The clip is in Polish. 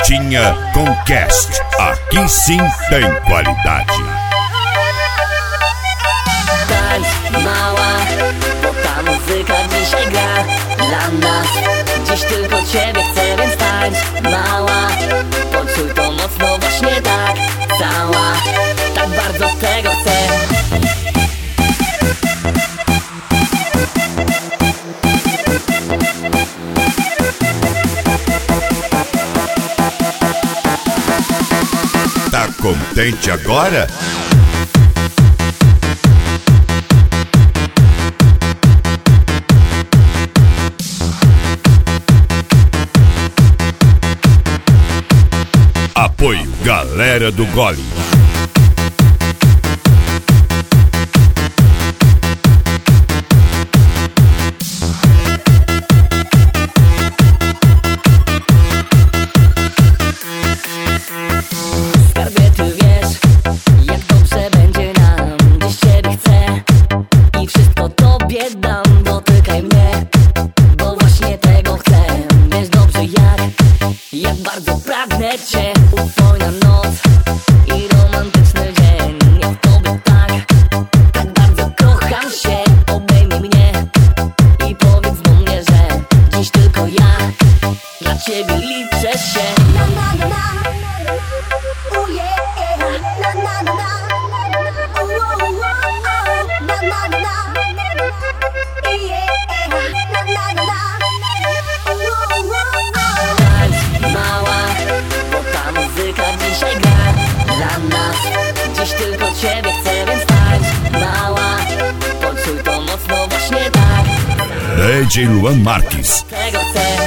Martinha com Cast. Aqui sim tem qualidade. Tańcz, mała, bo ta muzyka dzisiaj gra dla nas. Dziś tylko ciebie chcę, więc tańcz, mała. Poczuj to mocno właśnie tak, cała. Tak bardzo tego chcę. Tá contente agora? Apoio Galera do Gole. Skarbie, ty wiesz, jak dobrze będzie nam. Dziś ciebie chcę i wszystko tobie dam. Dotykaj mnie, bo właśnie tego chcę. Wiesz dobrze jak bardzo pragnę cię. Upojna noc i romantyczny dzień. Ja w tobie tak bardzo kocham się. Obejmij mnie i powiedz do mnie, że dziś tylko ja dla ciebie liczę się. Na na na na, oh yeah, na na na na, oh oh oh, na na na na, yeah, na na na na, oh oh oh. Tańcz, mała, bo ta muzyka dzisiaj gra dla nas. Dziś tylko ciebie chcę, więc tańcz, mała. Poczuj to mocno właśnie tak, DJ Luan Marques. tego chcę.